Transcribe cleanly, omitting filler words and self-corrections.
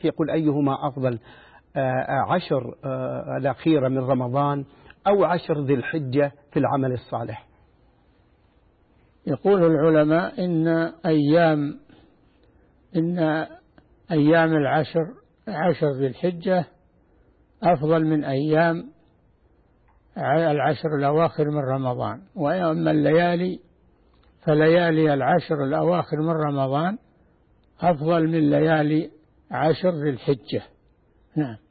يقول أيهما أفضل، عشر الأخيرة من رمضان أو عشر ذي الحجة في العمل الصالح؟ يقول العلماء إن أيام عشر ذي الحجة أفضل من أيام العشر الأواخر من رمضان، وأما الليالي فليالي العشر الأواخر من رمضان أفضل من ليالي عشر ذي الحجة. نعم.